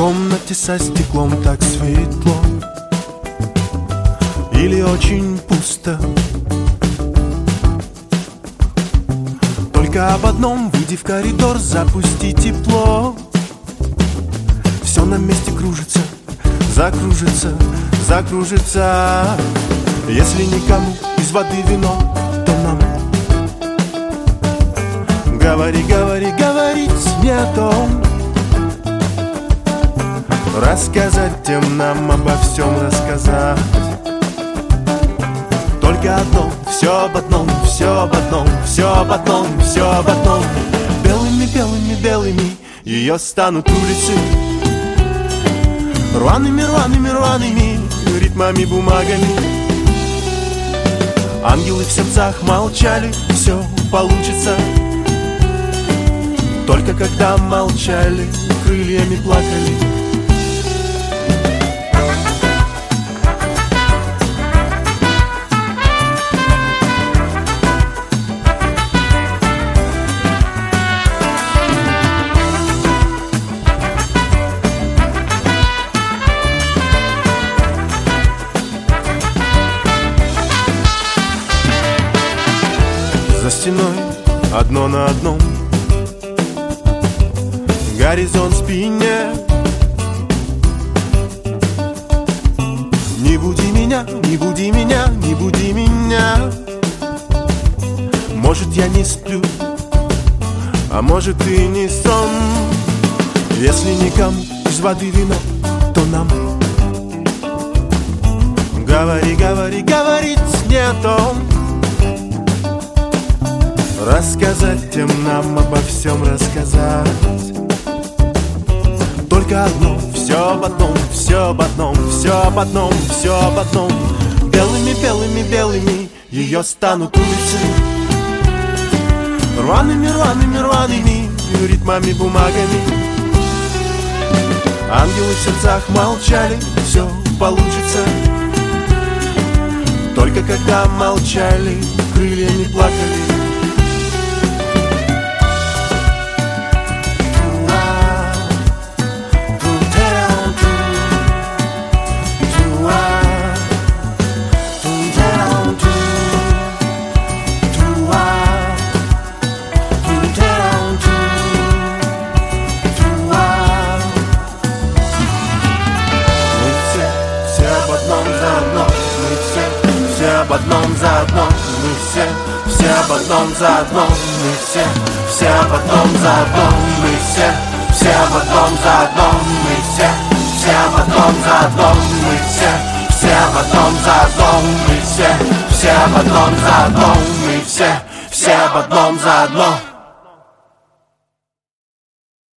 комнате со стеклом так светло или очень пусто? Только об одном: выйди в коридор, запусти тепло. Все на месте кружится, закружится, закружится. Если никому из воды вино, то нам говори, говори, говорить не о том. Рассказать тем нам обо всем рассказать. Только одно, все об одном, все об одном, все об одном, все об одном. Белыми, белыми, белыми ее станут улицы, рваными, рваными, рваными ритмами, бумагами. Ангелы в сердцах молчали, все получится. Только когда молчали, крыльями плакали. За стеной одно на одном, горизонт в спине. Не буди меня, не буди меня, не буди меня. Может, я не сплю, а может и не сон. Если никому из воды вино, то нам говори, говори, говорить не о том. Рассказать тем нам обо всем рассказать. Только одно, все об одном, все об одном, все об одном, все об одном. Белыми, белыми, белыми ее станут улицы, рваными, рваными, рваными ритмами, бумагами. Ангелы в сердцах молчали, все получится. Только когда молчали, крыльями плакали. Об одном заодно, мы все об одном заодно, мы все об одном заодно, мы все об одном заодно, мы все об одном заодно, мы все об одном заодно, мы все об одном заодно, мы все об одном заодно.